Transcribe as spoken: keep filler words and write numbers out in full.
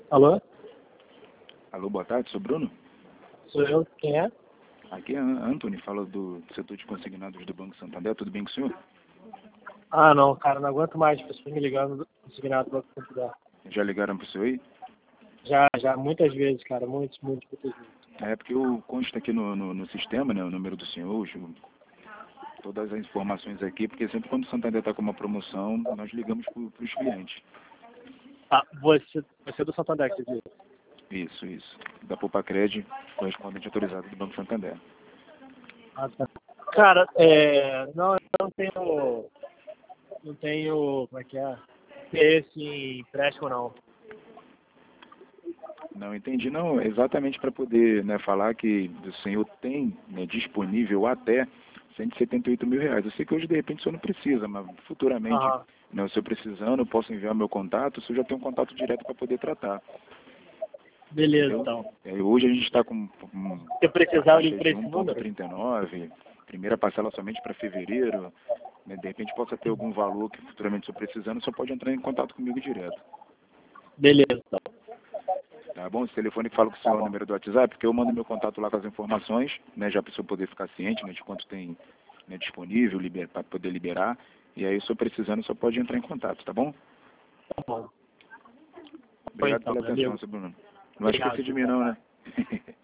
Alô? Alô, boa tarde, sou Bruno. Sou eu, quem é? Aqui é a Anthony, fala do setor de consignados do Banco Santander, tudo bem com o senhor? Ah, não, cara, não aguento mais pessoas me ligando consignado do Banco Santander. Já ligaram para o senhor aí? Já, já, muitas vezes, cara, muitas, muitas, muitas vezes. É porque eu consta aqui no, no, no sistema, né, o número do senhor, os- todas as informações aqui, porque sempre quando o Santander está com uma promoção, nós ligamos para os clientes. Ah, você, você é do Santander, quer dizer? Isso, isso. Da Popacred, correspondente autorizado do Banco Santander. Ah, tá. Cara, é, não, eu não tenho, não tenho, como é que é? Interesse em empréstimo, não. Não entendi, não, exatamente para poder, né, falar que o senhor tem, né, disponível até cento e setenta e oito mil reais. Eu sei que hoje de repente o senhor não precisa, mas futuramente, Aham, né, o senhor precisando, eu posso enviar meu contato, o senhor já tem um contato direto para poder tratar, beleza, entendeu? então. É, hoje a gente está com um, Se eu uma precisar, eu ligo taxa pra de esse um vírgula número? trinta e nove, primeira parcela somente para fevereiro, né, de repente possa ter algum valor que futuramente o senhor precisando, só pode entrar em contato comigo direto. Beleza, então. Tá bom? Esse telefone que fala com o senhor é o número do WhatsApp, porque eu mando meu contato lá com as informações, né, já para o senhor poder ficar ciente, né, de quanto tem, né, disponível para poder liberar. E aí, se o senhor precisando, só pode entrar em contato, tá bom? Tá bom. Foi Obrigado então, pela meu atenção, amigo. seu Bruno. Não vai Obrigado, esquecer de mim, obrigado. não, né?